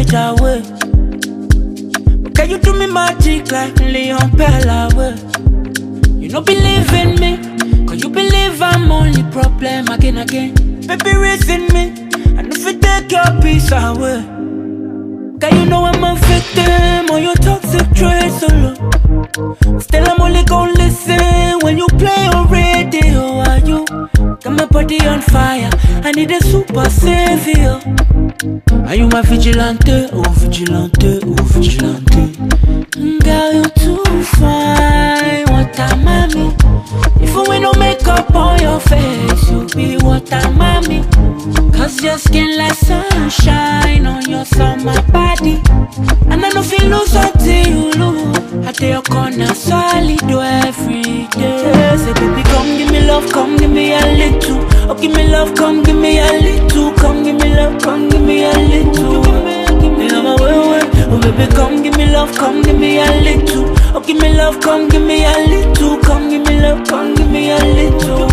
away. Can you do me magic like Leon Pella? You no believe in me, cause you believe I'm only problem again. Baby raising me, and if you take your peace away. Cause you know I'm a victim of your toxic traits solo. Still I'm only gon' listen when you play on radio. Are you? Got my body on fire, I need a super savior. Are you my vigilante? Oh vigilante, oh vigilante. Girl, you too fine, what a mommy. Even when no makeup on your face, you be what a mommy. Cause your skin like sunshine on your summer body. And I don't feel lose until you lose. I take your corner solid every day. Say baby come give me love, come give me a little. Oh give me love, come give me a little. Come give me love, come give me a little. Oh baby come give me love, come give me a little. Oh give me love, come give me a little. Come give me love, come give me a little.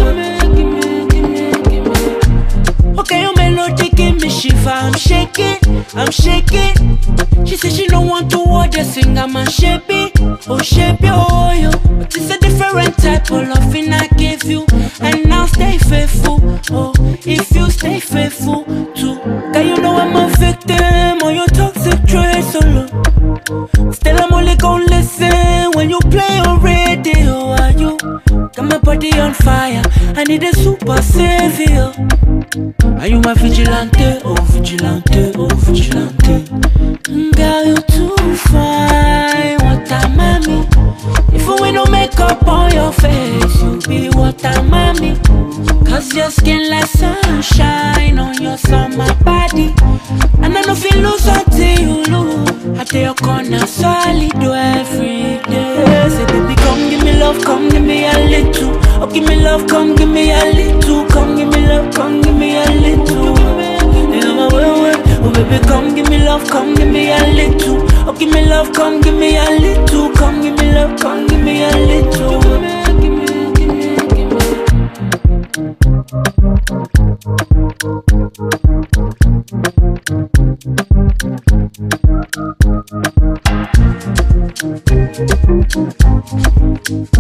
Okay, your melody give me shiver, I'm shaking, I'm shaking. She said she don't want to watch the singer, man, shape it, oh shape it, oh yo. But it's a different type of loving I give you, and now stay faithful, oh, if you stay faithful too. Cause you know I'm a victim of your toxic traits solo. Still I'm only gon' listen when you play on radio. Are you? Got my body on fire, I need a super savior. Are you my vigilante? Oh vigilante, oh vigilante. Girl, you too fine, what a mommy. Even when no makeup on your face, you be what a mommy. Cause your skin like sunshine on your summer body. And I don't feel lose until you lose. I take your corner solid every day. Say baby come give me love, come give me a little. Oh give me love, come give me a little. Come give me love, come give me a little. Oh baby come give me love, come give me a little. Oh give me love, come give me a little. Come give me love, come give me a little.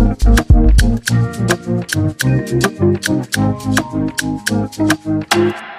Give me